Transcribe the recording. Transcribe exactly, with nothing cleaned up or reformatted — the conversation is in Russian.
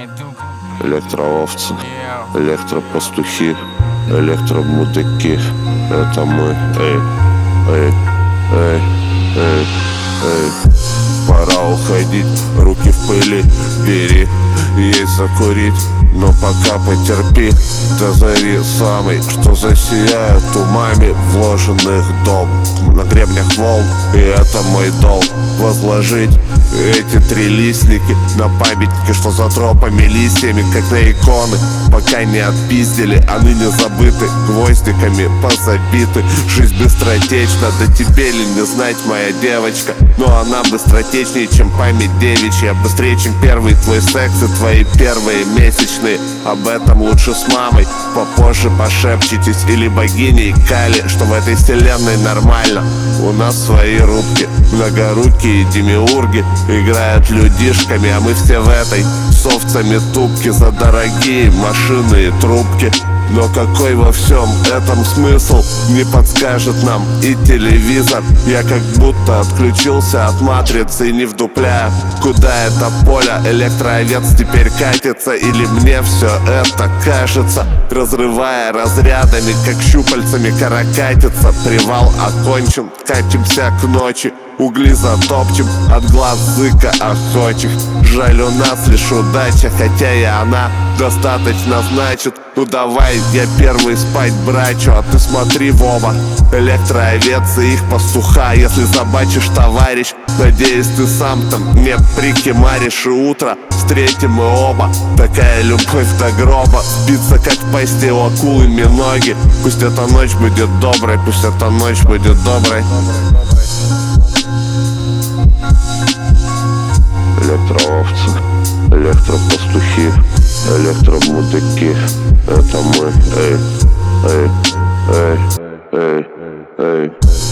электроовцы, электропастухи, электромутыки. Это мы, эй, эй, эй, эй, эй. Пора уходить, руки в пыли, бери, есть закурить, но пока потерпи. До зари самой, что засияют умами вложенных дом на гребнях волн. И это мой долг возложить эти три листники на памятники, что за тропами листьями, как на иконы, пока не отпиздили, а ныне забыты, гвоздиками позабиты. Жизнь быстротечна, да тебе ли не знать, моя девочка, но она быстротечнее, чем память девичья, быстрее, чем первый твой секс и твои первые месячные. Об этом лучше с мамой попозже пошепчетесь, или богиней Кали, что в этой вселенной нормально. У нас свои рубки, многорукие демиурги играют людишками, а мы все в этой с овцами тупки за дорогие машины и трубки. Но какой во всем этом смысл, не подскажет нам и телевизор. Я как будто отключился от матрицы и не вдупляю, куда это поле электроовец теперь катится. Или мне все это кажется, разрывая разрядами, как щупальцами каракатица. Привал окончен, катимся к ночи, угли затопчем от глаз зыка охочих. Жаль, у нас лишь удача, хотя и она достаточно значит. Ну давай, я первый спать брачу, а ты смотри в оба электроовец и их пастуха. Если забачишь, товарищ, надеюсь, ты сам там не прикимаришь. И утро встретим мы оба, такая любовь до гроба, биться как в пасти у акулы миноги. Пусть эта ночь будет доброй, пусть эта ночь будет доброй. Электроовцы, электропастухи, электромутыки. Это мы, эй, эй, эй, эй, эй.